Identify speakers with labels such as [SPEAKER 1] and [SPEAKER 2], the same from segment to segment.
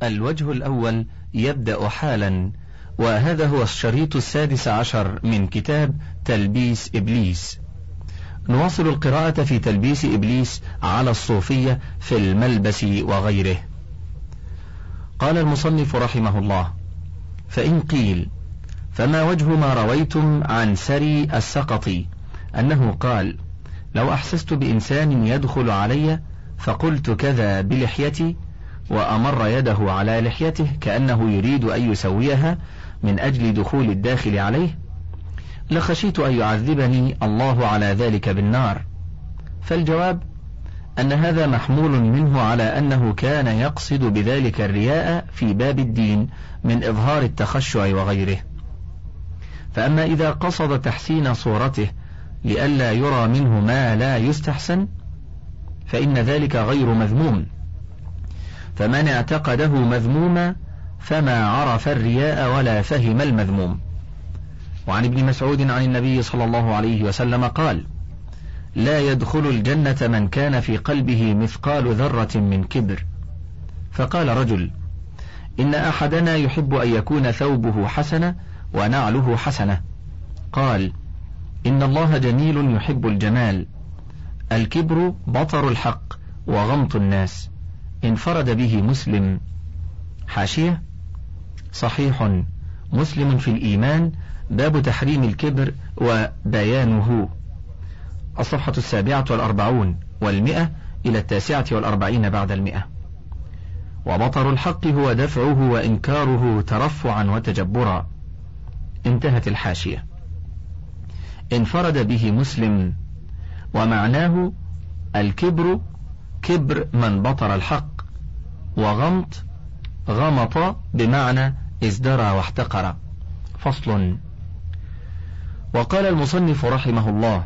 [SPEAKER 1] الوجه الأول يبدأ حالا، وهذا هو الشريط 16 من كتاب تلبيس إبليس. نواصل القراءة في تلبيس إبليس على الصوفية في الملبس وغيره. قال المصنف رحمه الله: فإن قيل فما وجه ما رويتم عن سري السقطي أنه قال: لو أحسست بإنسان يدخل علي فقلت كذا بلحيتي، وأمر يده على لحيته كأنه يريد أن يسويها من أجل دخول الداخل عليه، لخشيت أن يعذبني الله على ذلك بالنار. فالجواب أن هذا محمول منه على أنه كان يقصد بذلك الرياء في باب الدين من إظهار التخشع وغيره. فأما إذا قصد تحسين صورته لئلا يرى منه ما لا يستحسن فإن ذلك غير مذموم، فمن اعتقده مذموما فما عرف الرياء ولا فهم المذموم. وعن ابن مسعود عن النبي صلى الله عليه وسلم قال: لا يدخل الجنة من كان في قلبه مثقال ذرة من كبر. فقال رجل: إن أحدنا يحب أن يكون ثوبه حسنة ونعله حسنة. قال: إن الله جميل يحب الجمال. الكبر بطر الحق وغمط الناس. انفرد به مسلم. حاشية: صحيح مسلم في الإيمان، باب تحريم الكبر وبيانه، الصفحة 47 و100 إلى 49 بعد 100. وبطر الحق هو دفعه وإنكاره ترفعا وتجبرا. انتهت الحاشية. انفرد به مسلم، ومعناه الكبر كبر من بطر الحق، وغمط غمط بمعنى ازدرى واحتقر. فصل. وقال المصنف رحمه الله: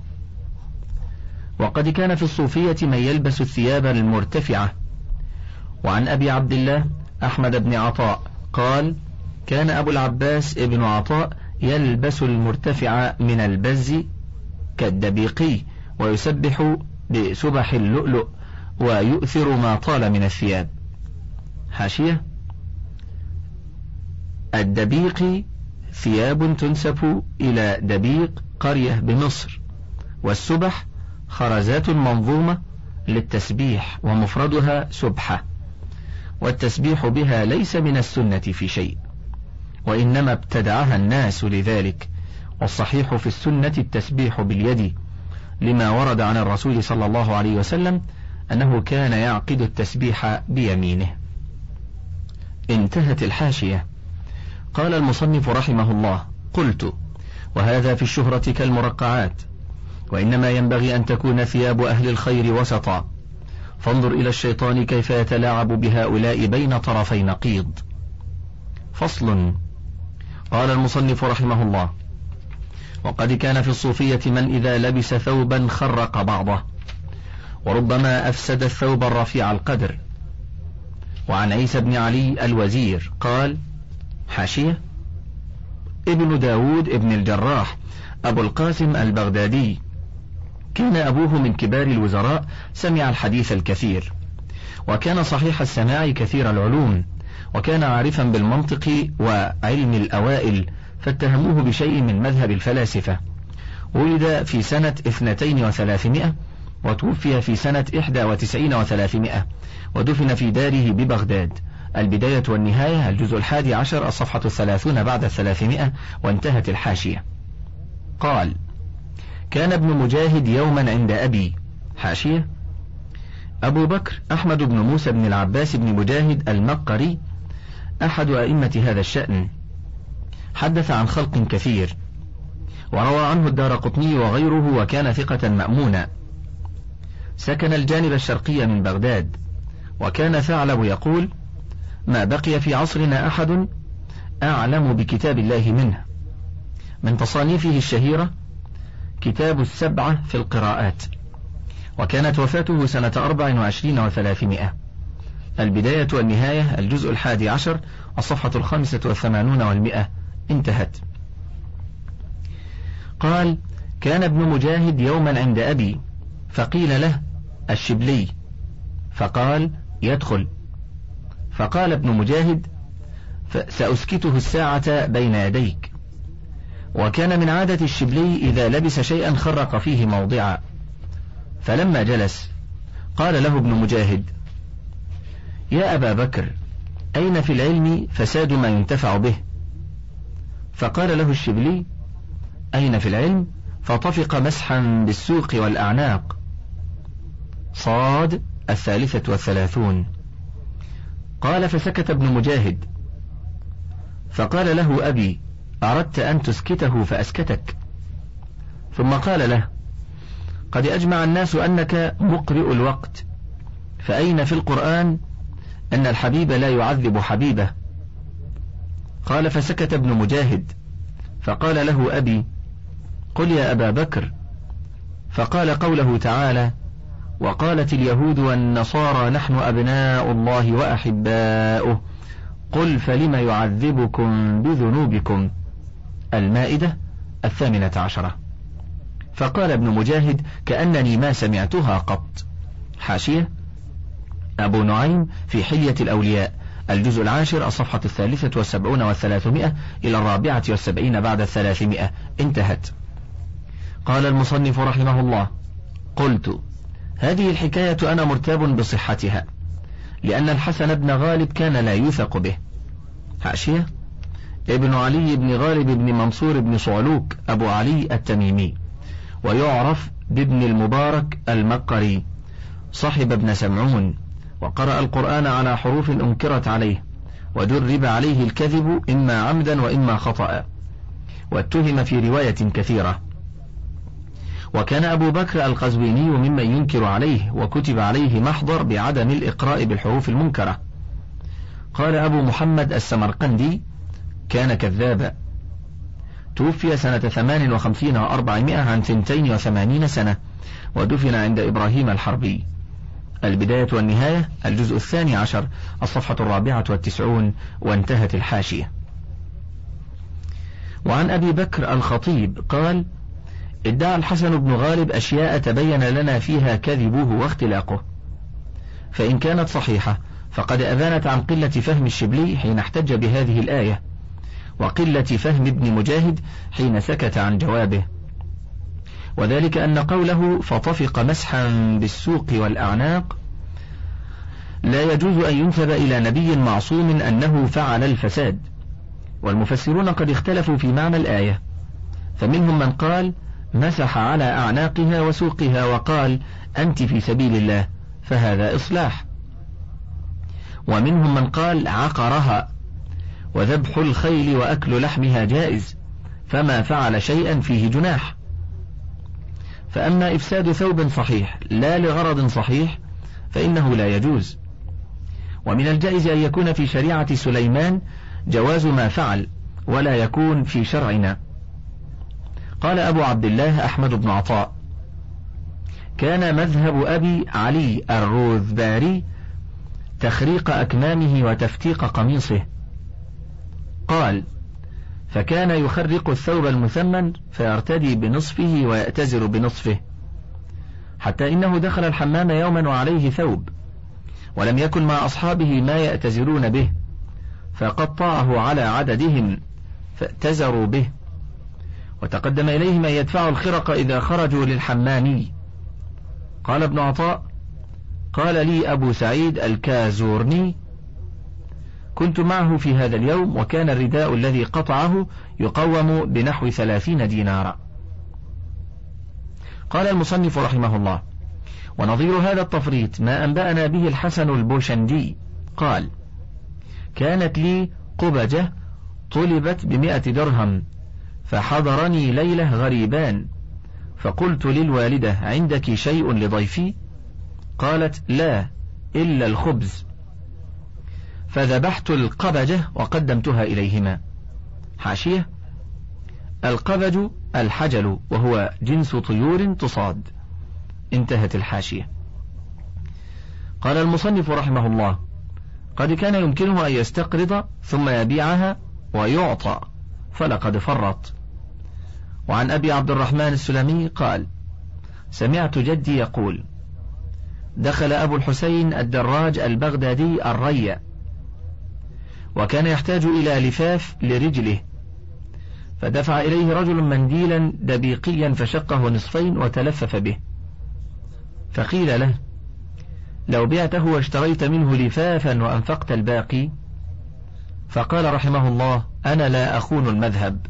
[SPEAKER 1] وقد كان في الصوفية من يلبس الثياب المرتفعة. وعن أبي عبد الله أحمد بن عطاء قال: كان أبو العباس ابن عطاء يلبس المرتفع من البز كالدبيقي، ويسبح بسبح اللؤلؤ، ويؤثر ما طال من الثياب. حاشية: الدبيقي ثياب تنسب إلى دبيق قرية بمصر، والسبح خرزات منظومة للتسبيح ومفردها سبحة، والتسبيح بها ليس من السنة في شيء، وإنما ابتدعها الناس لذلك. والصحيح في السنة التسبيح باليد، لما ورد عن الرسول صلى الله عليه وسلم أنه كان يعقد التسبيح بيمينه. انتهت الحاشية. قال المصنف رحمه الله: قلت: وهذا في الشهرة كالمرقعات، وإنما ينبغي أن تكون ثياب أهل الخير وسطا، فانظر إلى الشيطان كيف يتلاعب بهؤلاء بين طرفي نقيض. فصل. قال المصنف رحمه الله: وقد كان في الصوفية من إذا لبس ثوبا خرق بعضه، وربما أفسد الثوب الرفيع القدر. وعن عيسى بن علي الوزير قال: حاشية: ابن داود ابن الجراح أبو القاسم البغدادي، كان أبوه من كبار الوزراء، سمع الحديث الكثير، وكان صحيح السماع كثير العلوم، وكان عارفا بالمنطق وعلم الأوائل، فاتهموه بشيء من مذهب الفلاسفة. ولد في سنة 32 و300، وتوفي في سنة 91 و300، ودفن في داره ببغداد. البداية والنهاية، الجزء 11، الصفحة 30 بعد 300. وانتهت الحاشية. قال: كان ابن مجاهد يوما عند أبي. حاشية: أبو بكر أحمد بن موسى بن العباس بن مجاهد المقري أحد أئمة هذا الشأن، حدث عن خلق كثير، وروى عنه الدارقطني وغيره، وكان ثقة مأمونا. سكن الجانب الشرقي من بغداد، وكان ثعلب يقول: ما بقي في عصرنا أحد أعلم بكتاب الله منه. من تصانيفه الشهيرة كتاب السبعة في القراءات. وكانت وفاته سنة 24 و300. البداية والنهاية، الجزء 11، الصفحة 85 و100. انتهت. قال: كان ابن مجاهد يوما عند أبي، فقيل له: الشبلي، فقال: يدخل. فقال ابن مجاهد: سأسكته الساعة بين يديك. وكان من عادة الشبلي إذا لبس شيئا خرق فيه موضعا. فلما جلس قال له ابن مجاهد: يا أبا بكر، أين في العلم فساد ما ينتفع به؟ فقال له الشبلي: أين في العلم؟ فطفق مسحا بالسوق والأعناق. صاد 33. قال: فسكت ابن مجاهد، فقال له أبي: أردت أن تسكته فأسكتك. ثم قال له: قد أجمع الناس أنك مقرئ الوقت، فأين في القرآن أن الحبيب لا يعذب حبيبه؟ قال: فسكت ابن مجاهد، فقال له أبي: قل يا أبا بكر. فقال قوله تعالى: وقالت اليهود والنصارى نحن أبناء الله وأحباؤه، قل فلم يعذبكم بذنوبكم. المائدة 18. فقال ابن مجاهد: كأنني ما سمعتها قط. حاشية: أبو نعيم في حلية الأولياء، الجزء 10، الصفحة 73 و300 إلى 74 بعد 300. انتهت. قال المصنف رحمه الله: قلت: هذه الحكاية أنا مرتاب بصحتها، لأن الحسن بن غالب كان لا يوثق به. حاشية: ابن علي بن غالب بن منصور بن صعلوك أبو علي التميمي، ويعرف بابن المبارك المقري، صاحب ابن سمعون، وقرأ القرآن على حروف أنكرت عليه، ودرب عليه الكذب إما عمدا وإما خطأ، واتهم في رواية كثيرة. وكان أبو بكر القزويني ممن ينكر عليه، وكتب عليه محضر بعدم الإقراء بالحروف المنكرة. قال أبو محمد السمرقندي: كان كذابا. توفي سنة 58 و400 عن 82 سنة، ودفن عند إبراهيم الحربي. البداية والنهاية، الجزء 12، الصفحة 94، وانتهت الحاشية. وعن أبي بكر الخطيب قال: ادعى الحسن بن غالب أشياء تبين لنا فيها كذبه واختلاقه، فإن كانت صحيحة فقد أبانت عن قلة فهم الشبلي حين احتج بهذه الآية، وقلة فهم ابن مجاهد حين سكت عن جوابه، وذلك أن قوله فطفق مسحا بالسوق والأعناق لا يجوز أن ينسب إلى نبي معصوم أنه فعل الفساد. والمفسرون قد اختلفوا في معنى الآية، فمنهم من قال مسح على أعناقها وسوقها وقال أنت في سبيل الله، فهذا إصلاح. ومنهم من قال عقرها، وذبح الخيل وأكل لحمها جائز، فما فعل شيئا فيه جناح. فأما إفساد ثوب صحيح لا لغرض صحيح فإنه لا يجوز. ومن الجائز أن يكون في شريعة سليمان جواز ما فعل، ولا يكون في شرعنا. قال أبو عبد الله أحمد بن عطاء: كان مذهب أبي علي الروذباري تخريق أكمامه وتفتيق قميصه. قال: فكان يخرق الثوب المثمن فيرتدي بنصفه ويأتزر بنصفه، حتى إنه دخل الحمام يوما وعليه ثوب، ولم يكن مع أصحابه ما يأتزرون به، فقطعه على عددهم فأتزروا به، وتقدم إليهم أن يدفعوا الخرق إذا خرجوا للحمام. قال ابن عطاء: قال لي أبو سعيد الكازورني: كنت معه في هذا اليوم، وكان الرداء الذي قطعه يقوم بنحو 30 دينارا. قال المصنف رحمه الله: ونظير هذا التفريط ما أنبأنا به الحسن البوشندي قال: كانت لي قبجة طلبت ب100 درهم، فحضرني ليلة غريبان، فقلت للوالدة: عندك شيء لضيفي؟ قالت: لا إلا الخبز، فذبحت القبجة وقدمتها إليهما. حاشية: القبج الحجل، وهو جنس طيور تصاد. انتهت الحاشية. قال المصنف رحمه الله: قد كان يمكنه أن يستقرض ثم يبيعها ويعطى، فلقد فرط. وعن أبي عبد الرحمن السلمي قال: سمعت جدي يقول: دخل أبو الحسين الدراج البغدادي الري، وكان يحتاج إلى لفاف لرجله، فدفع إليه رجل منديلا دبيقيا فشقه نصفين وتلفف به، فقيل له: لو بعته واشتريت منه لفافا وأنفقت الباقي. فقال رحمه الله: أنا لا أخون المذهب.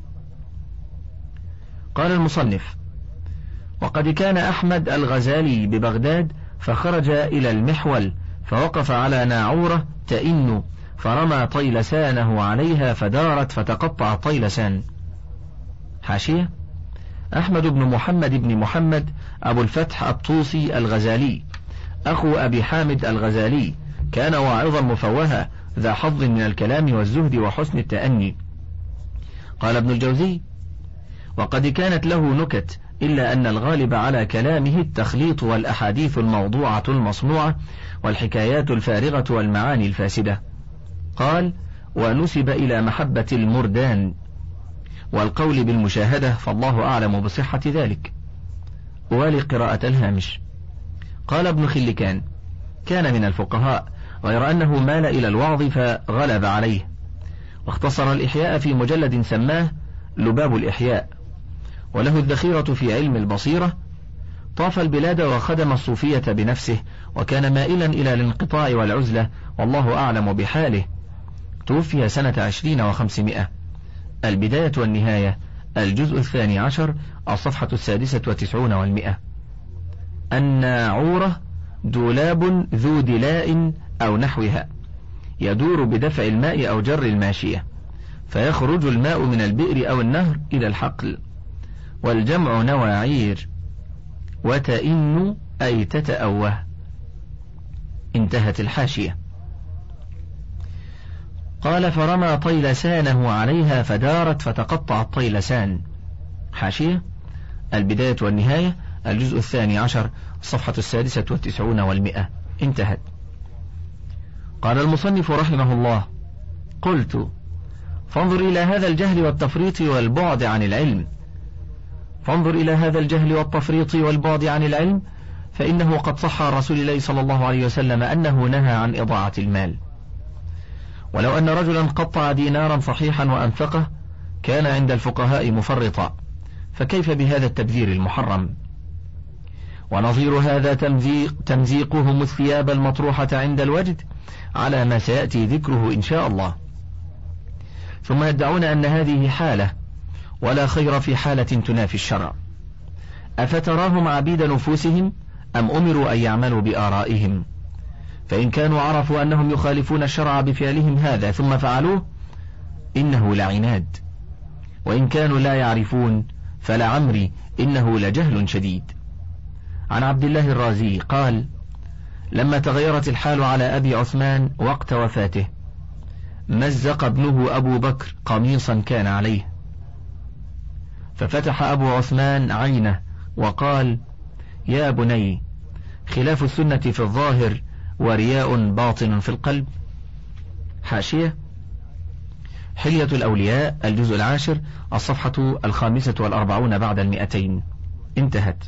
[SPEAKER 1] قال المصنف: وقد كان أحمد الغزالي ببغداد فخرج إلى المحول فوقف على ناعورة تئن فرمى طيلسانه عليها فدارت فتقطع الطيلسان. حاشية: أحمد بن محمد أبو الفتح الطوسي الغزالي أخو أبي حامد الغزالي، كان واعظا مفوها ذا حظ من الكلام والزهد وحسن التأني. قال ابن الجوزي: وقد كانت له نكت، إلا أن الغالب على كلامه التخليط والأحاديث الموضوعة المصنوعة والحكايات الفارغة والمعاني الفاسدة. قال: ونسب إلى محبة المردان والقول بالمشاهدة، فالله أعلم بصحة ذلك. ولقراءة الهامش. قال ابن خلكان: كان من الفقهاء، غير أنه مال إلى الوعظ فغلب عليه، واختصر الإحياء في مجلد سماه لباب الإحياء، وله الذخيرة في علم البصيرة. طاف البلاد وخدم الصوفية بنفسه، وكان مائلا إلى الانقطاع والعزلة، والله أعلم بحاله. توفي سنة 20 و500. البداية والنهاية، الجزء 12، الصفحة 96 و100. الناعورة دولاب ذو دلاء أو نحوها، يدور بدفع الماء أو جر الماشية، فيخرج الماء من البئر أو النهر إلى الحقل. والجمع نواعير، وتئن أي تتأوه. انتهت الحاشية. قال: فرمى طيلسانه عليها فدارت فتقطع الطيلسان. حاشية: البداية والنهاية، الجزء 12، الصفحة 96 و100. انتهت. قال المصنف رحمه الله: قلت: فانظر إلى هذا الجهل والتفريط والبعد عن العلم. فانظر إلى هذا الجهل والتفريط والبعد عن العلم، فإنه قد صح عن رسول الله صلى الله عليه وسلم أنه نهى عن إضاعة المال. ولو أن رجلا قطع دينارا صحيحا وأنفقه كان عند الفقهاء مفرطا، فكيف بهذا التبذير المحرم؟ ونظير هذا تمزيقهم الثياب المطروحة عند الوجد، على ما سيأتي ذكره إن شاء الله. ثم يدعون أن هذه حالة، ولا خير في حالة تنافي الشرع. أفتراهم عبيد نفوسهم أم أمروا أن يعملوا بآرائهم؟ فإن كانوا عرفوا أنهم يخالفون الشرع بفعلهم هذا ثم فعلوه إنه لعناد، وإن كانوا لا يعرفون فلعمري إنه لجهل شديد. عن عبد الله الرازي قال: لما تغيرت الحال على أبي عثمان وقت وفاته، مزق ابنه أبو بكر قميصا كان عليه، ففتح أبو عثمان عينه وقال: يا بني، خلاف السنة في الظاهر ورياء باطن في القلب. حاشية: حلية الأولياء، الجزء 10، الصفحة 45 بعد 200. انتهت.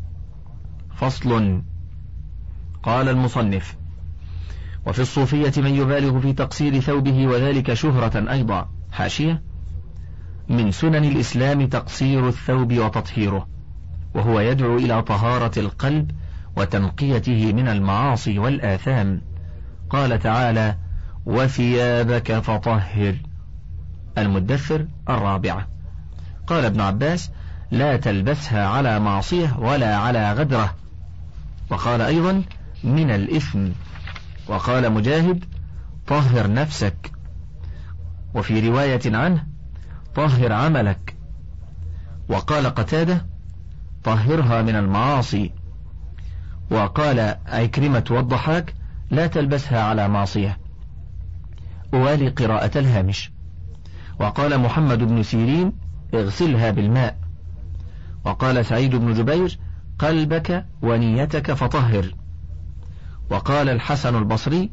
[SPEAKER 1] فصل. قال المصنف: وفي الصوفية من يبالغ في تقصير ثوبه وذلك شهرة أيضا. حاشية: من سنن الإسلام تقصير الثوب وتطهيره، وهو يدعو إلى طهارة القلب وتنقيته من المعاصي والآثام. قال تعالى: وثيابك فطهر. المدثر 4. قال ابن عباس: لا تلبسها على معصية ولا على غدرة. وقال أيضا: من الإثم. وقال مجاهد: طهر نفسك. وفي رواية عنه: طهر عملك. وقال قتادة: طهرها من المعاصي. وقال عكرمة والضحاك: لا تلبسها على معصية. أوالي قراءة الهامش. وقال محمد بن سيرين: اغسلها بالماء. وقال سعيد بن جبير: قلبك ونيتك فطهر. وقال الحسن البصري: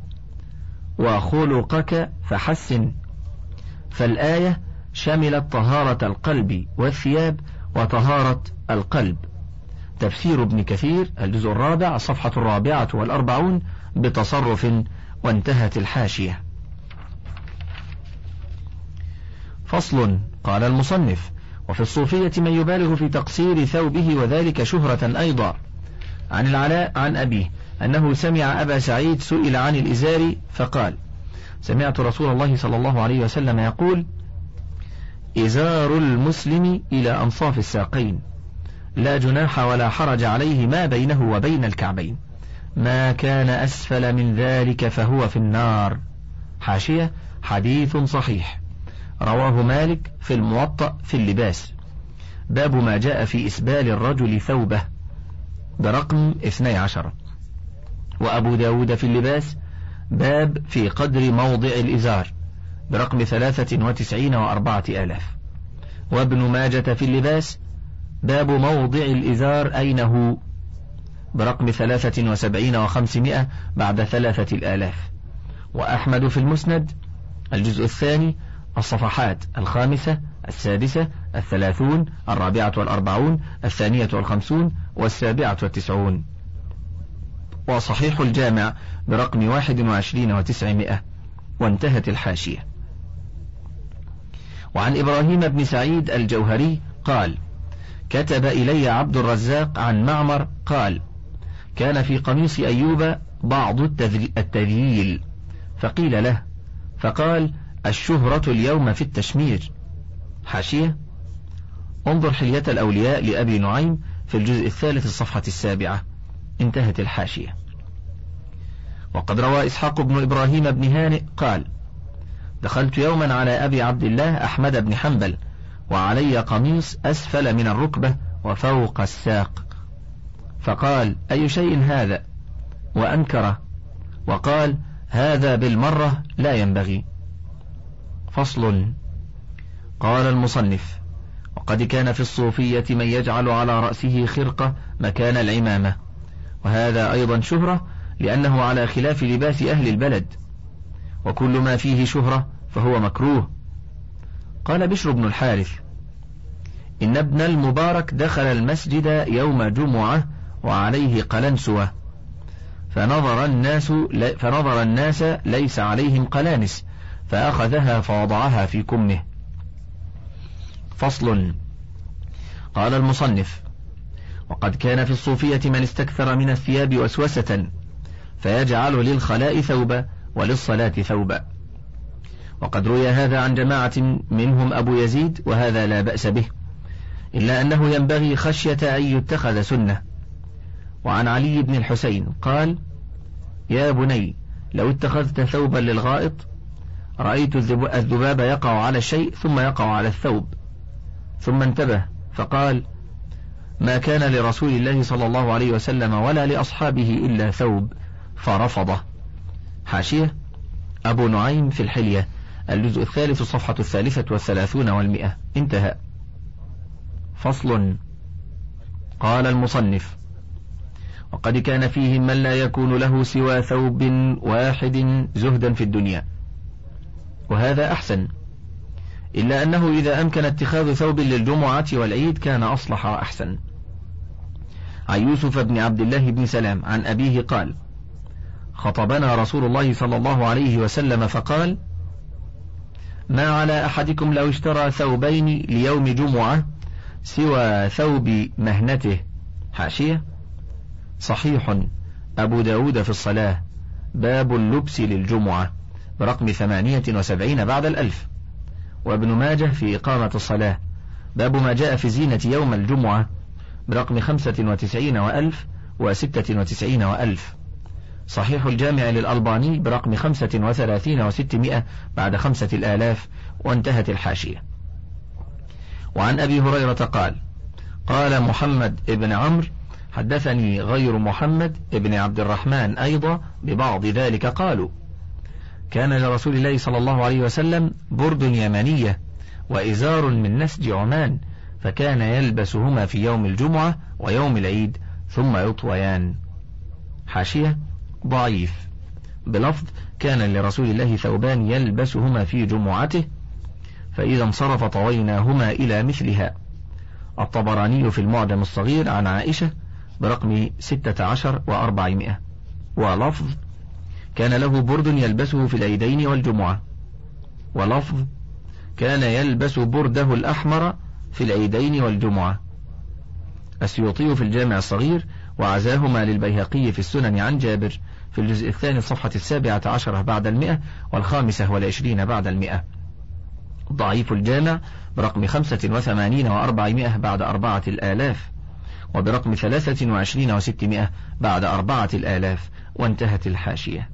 [SPEAKER 1] وخلقك فحسن. فالآية شملت طهارة القلب والثياب وطهارة القلب. تفسير ابن كثير، الجزء 4، الصفحة 44 بتصرف. وانتهت الحاشية. فصل. قال المصنف: وفي الصوفية من يبالغ في تقصير ثوبه وذلك شهرة أيضا. عن العلاء عن أبيه أنه سمع أبا سعيد سئل عن الإزار فقال: سمعت رسول الله صلى الله عليه وسلم يقول: إزار المسلم إلى أنصاف الساقين، لا جناح ولا حرج عليه ما بينه وبين الكعبين، ما كان أسفل من ذلك فهو في النار. حاشية: حديث صحيح، رواه مالك في الموطأ في اللباس، باب ما جاء في إسبال الرجل ثوبه برقم 12، وأبو داود في اللباس باب في قدر موضع الإزار برقم 93 و4000، وابن ماجة في اللباس باب موضع الإزار أين هو برقم 73 و500 بعد 3000، وأحمد في المسند الجزء الثاني الصفحات 5 6 30 44 52 57 وصحيح الجامع برقم 21 و900. وانتهت الحاشية. وعن إبراهيم بن سعيد الجوهري قال: كتب إلي عبد الرزاق عن معمر قال: كان في قميص أيوب بعض التذييل، فقيل له فقال: الشهرة اليوم في التشمير. حاشية: انظر حلية الأولياء لأبي نعيم في الجزء الثالث الصفحة 7. انتهت الحاشية. وقد روى إسحاق بن إبراهيم بن هانئ قال: دخلت يوما على أبي عبد الله أحمد بن حنبل وعلي قميص أسفل من الركبة وفوق الساق، فقال: أي شيء هذا؟ وأنكره وقال: هذا بالمرة لا ينبغي. فصل. قال المصنف: وقد كان في الصوفية من يجعل على رأسه خرقة مكان العمامة، وهذا أيضا شهرة لأنه على خلاف لباس أهل البلد، وكل ما فيه شهرة فهو مكروه. قال بشر بن الحارث: إن ابن المبارك دخل المسجد يوم جمعة وعليه قلنسوة، فنظر الناس ليس عليهم قلانس، فأخذها فوضعها في كمه. فصل. قال المصنف: وقد كان في الصوفية من استكثر من الثياب وسوسة، فيجعل للخلاء ثوبا وللصلاة ثوبا، وقد روي هذا عن جماعة منهم أبو يزيد، وهذا لا بأس به، إلا أنه ينبغي خشية أن يتخذ سنة. وعن علي بن الحسين قال: يا بني، لو اتخذت ثوبا للغائط رأيت الذباب يقع على الشيء ثم يقع على الثوب، ثم انتبه فقال: ما كان لرسول الله صلى الله عليه وسلم ولا لأصحابه إلا ثوب، فرفضه. حاشية: أبو نعيم في الحلية الجزء الثالث الصفحة 33 و100. انتهى. فصل. قال المصنف: وقد كان فيهم من لا يكون له سوى ثوب واحد زهدا في الدنيا، وهذا أحسن، إلا أنه إذا أمكن اتخاذ ثوب للجمعة والعيد كان أصلح وأحسن. عن يوسف بن عبد الله بن سلام عن أبيه قال: خطبنا رسول الله صلى الله عليه وسلم فقال: ما على أحدكم لو اشترى ثوبين ليوم جمعة سوى ثوب مهنته. حاشية: صحيح، أبو داود في الصلاة باب اللبس للجمعة برقم 78 بعد 1000، وابن ماجه في إقامة الصلاة باب ما جاء في زينة يوم الجمعة برقم 95 و1000 و96 و1000، صحيح الجامع للألباني برقم 35 و600 بعد 5000. وانتهت الحاشية. وعن أبي هريرة قال: قال محمد ابن عمرو: حدثني غير محمد ابن عبد الرحمن أيضا ببعض ذلك، قالوا: كان لرسول الله صلى الله عليه وسلم برد يمنية وإزار من نسج عمان، فكان يلبسهما في يوم الجمعة ويوم العيد ثم يطويان. حاشية: ضعيف، بلفظ كان لرسول الله ثوبان يلبسهما في جمعته، فإذا انصرف طويناهما إلى مثلها. الطبراني في المعجم الصغير عن عائشة برقم 16 و400، ولفظ كان له برد يلبسه في العيدين والجمعة، ولفظ كان يلبس برده الأحمر في العيدين والجمعة. السيوطي في الجامع الصغير، وعزاهما للبيهقي في السنن عن جابر في الجزء الثاني صفحة 17 بعد 100 و25 بعد 100. ضعيف الجامع برقم 85 و400 بعد 4000، وبرقم 23 و600 بعد 4000. وانتهت الحاشية.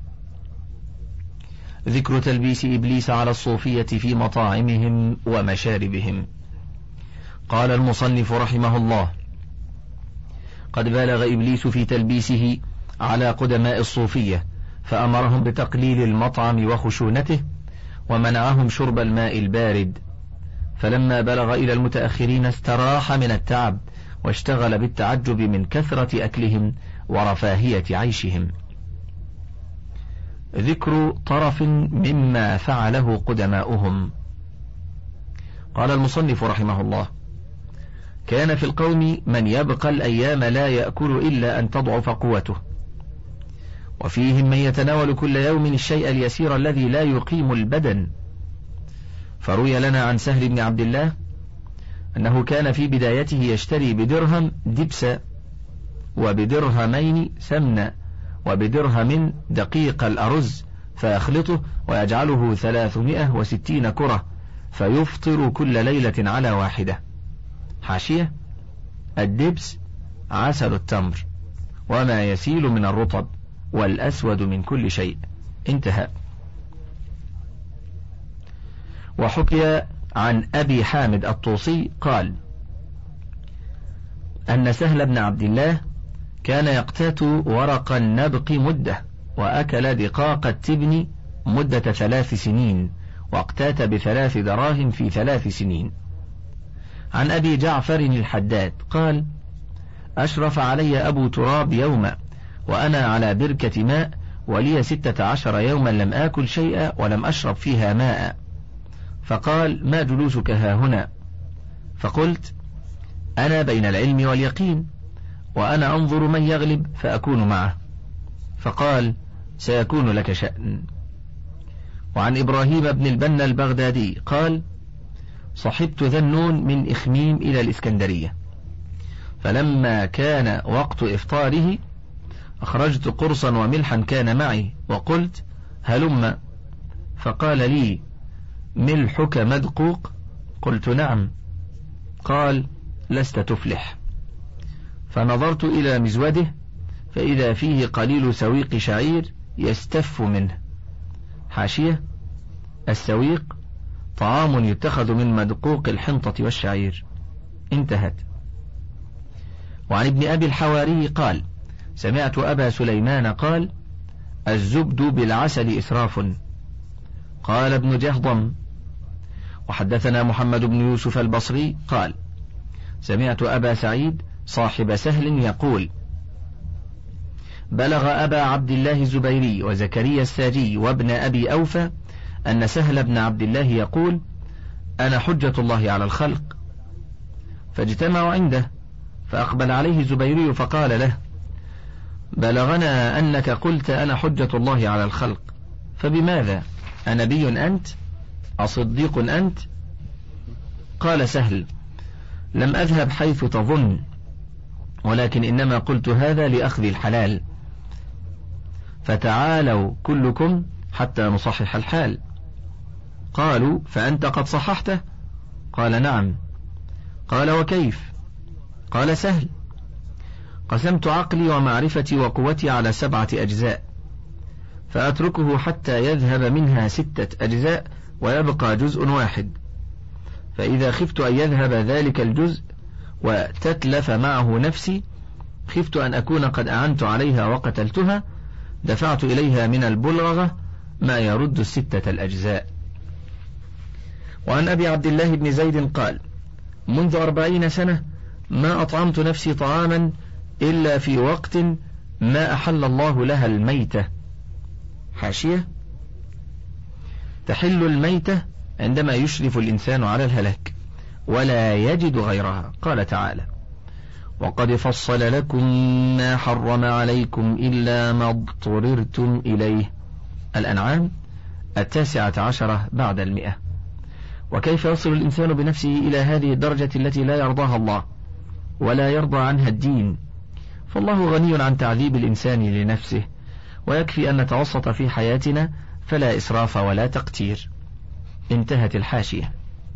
[SPEAKER 1] ذكر تلبيس إبليس على الصوفية في مطاعمهم ومشاربهم. قال المصنف رحمه الله: قد بالغ إبليس في تلبيسه على قدماء الصوفية، فأمرهم بتقليل المطعم وخشونته، ومنعهم شرب الماء البارد، فلما بلغ إلى المتأخرين استراح من التعب، واشتغل بالتعجب من كثرة أكلهم ورفاهية عيشهم. ذكر طرف مما فعله قدماؤهم. قال المصنف رحمه الله: كان في القوم من يبقى الأيام لا يأكل إلا أن تضعف قوته، وفيهم من يتناول كل يوم الشيء اليسير الذي لا يقيم البدن. فروي لنا عن سهل بن عبد الله أنه كان في بدايته يشتري بدرهم دبسا، وبدرهمين سمنة، وبدرهم دقيق الأرز، فيخلطه ويجعله 360 كرة، فيفطر كل ليلة على واحدة. حاشية: الدبس عسل التمر، وما يسيل من الرطب، والأسود من كل شيء. انتهى. وحكي عن أبي حامد الطوسي قال: أن سهل بن عبد الله كان يقتات ورق النبق مدة، وأكل دقاق التبن مدة 3 سنين، واقتات ب3 دراهم في 3 سنين. عن أبي جعفر الحداد قال: أشرف علي أبو تراب يوما وأنا على بركة ماء، ولي 16 يوما لم آكل شيئا ولم أشرب فيها ماء، فقال: ما جلوسك هاهنا؟ فقلت: أنا بين العلم واليقين، وأنا أنظر من يغلب فأكون معه. فقال: سيكون لك شأن. وعن إبراهيم بن البنا البغدادي قال: صحبت ذنون من إخميم إلى الإسكندرية، فلما كان وقت إفطاره أخرجت قرصا وملحا كان معي، وقلت: هلم. فقال لي: ملحك مدقوق؟ قلت: نعم. قال: لست تفلح. فنظرت إلى مزوده فإذا فيه قليل سويق شعير يستف منه. حاشية: السويق طعام يتخذ من مدقوق الحنطة والشعير. انتهت. وعن ابن أبي الحواري قال: سمعت أبا سليمان قال: الزبد بالعسل إسراف. قال ابن جهضم: وحدثنا محمد بن يوسف البصري قال: سمعت أبا سعيد صاحب سهل يقول: بلغ أبا عبد الله الزبيري وزكريا الساجي وابن أبي أوفى أن سهل بن عبد الله يقول: أنا حجة الله على الخلق. فاجتمعوا عنده، فأقبل عليه الزبيري فقال له: بلغنا أنك قلت أنا حجة الله على الخلق، فبماذا؟ أنبي أنت؟ أصديق أنت؟ قال سهل: لم أذهب حيث تظن، ولكن إنما قلت هذا لأخذ الحلال، فتعالوا كلكم حتى نصحح الحال. قالوا: فأنت قد صححته؟ قال: نعم. قال: وكيف؟ قال سهل: قسمت عقلي ومعرفتي وقوتي على 7 أجزاء، فأتركه حتى يذهب منها 6 أجزاء ويبقى جزء واحد، فإذا خفت أن يذهب ذلك الجزء وتتلف معه نفسي، خفت أن أكون قد أعنت عليها وقتلتها، دفعت إليها من البلغة ما يرد 6 الأجزاء. وعن أبي عبد الله بن زيد قال: منذ 40 سنة ما أطعمت نفسي طعاما إلا في وقت ما أحل الله لها الميتة. حاشية: تحل الميتة عندما يشرف الإنسان على الهلاك ولا يجد غيرها. قال تعالى: وقد فصل لكم ما حرم عليكم إلا ما اضطررتم إليه. الأنعام 19 بعد 100. وكيف يصل الإنسان بنفسه إلى هذه الدرجة التي لا يرضاها الله ولا يرضى عنها الدين؟ فالله غني عن تعذيب الإنسان لنفسه، ويكفي أن نتوسط في حياتنا فلا إسراف ولا تقتير. انتهت الحاشية.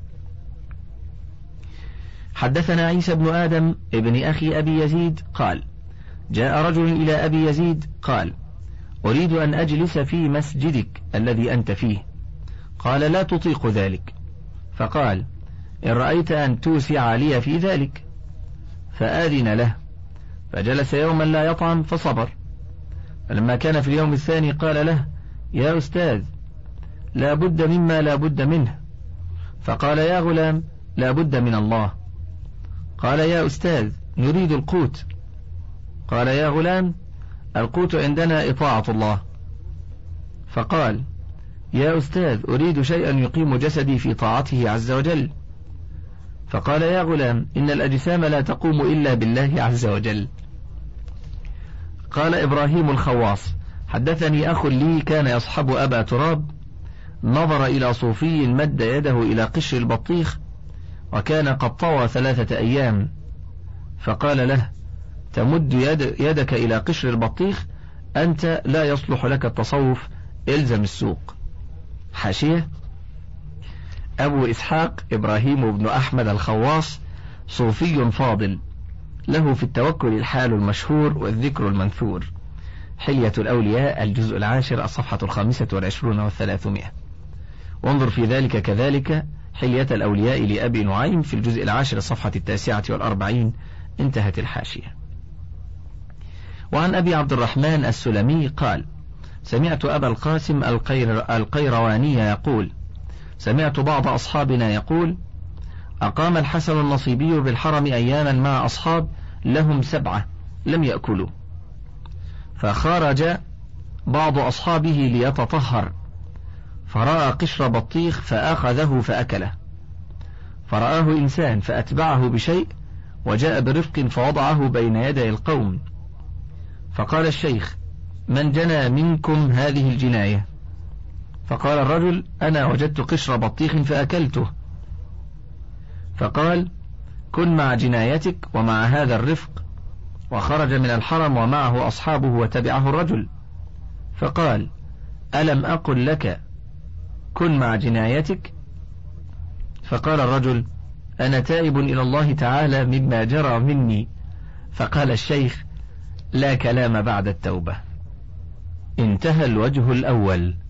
[SPEAKER 1] حدثنا عيسى بن آدم ابن أخي أبي يزيد قال: جاء رجل إلى أبي يزيد قال: أريد أن أجلس في مسجدك الذي أنت فيه. قال: لا تطيق ذلك. فقال: إن رأيت أن توسع لي في ذلك. فآذن له، فجلس يوما لا يطعم فصبر. فلما كان في اليوم الثاني قال له: يا أستاذ، لا بد مما لا بد منه. فقال: يا غلام، لا بد من الله. قال: يا أستاذ، نريد القوت. قال: يا غلام، القوت عندنا إطاعة الله. فقال: يا أستاذ، أريد شيئا يقيم جسدي في طاعته عز وجل. فقال: يا غلام، إن الأجسام لا تقوم إلا بالله عز وجل. قال إبراهيم الخواص: حدثني أخ لي كان يصحب أبا تراب، نظر إلى صوفي مد يده إلى قشر البطيخ، وكان قد طوى 3 أيام، فقال له: تمد يدك إلى قشر البطيخ؟ أنت لا يصلح لك التصوف، إلزم السوق. حاشية: أبو إسحاق إبراهيم بن أحمد الخواص صوفي فاضل، له في التوكل الحال المشهور والذكر المنثور. حلية الأولياء الجزء 10 الصفحة 25 و300. وانظر في ذلك كذلك حلية الأولياء لأبي نعيم في الجزء 10 الصفحة 49. انتهت الحاشية. وعن أبي عبد الرحمن السلمي قال: سمعت أبا القاسم القيرواني يقول: سمعت بعض أصحابنا يقول: أقام الحسن النصيبي بالحرم أياما مع أصحاب لهم 7 لم يأكلوا، فخرج بعض أصحابه ليتطهر، فرأى قشر بطيخ فأخذه فأكله، فرآه إنسان فأتبعه بشيء وجاء برفق فوضعه بين يدي القوم، فقال الشيخ: من جنى منكم هذه الجناية؟ فقال الرجل: أنا وجدت قشر بطيخ فأكلته. فقال: كن مع جنايتك ومع هذا الرفق. وخرج من الحرم ومعه أصحابه وتبعه الرجل، فقال: ألم أقل لك كن مع جنايتك؟ فقال الرجل: أنا تائب إلى الله تعالى مما جرى مني. فقال الشيخ: لا كلام بعد التوبة. انتهى الوجه الأول.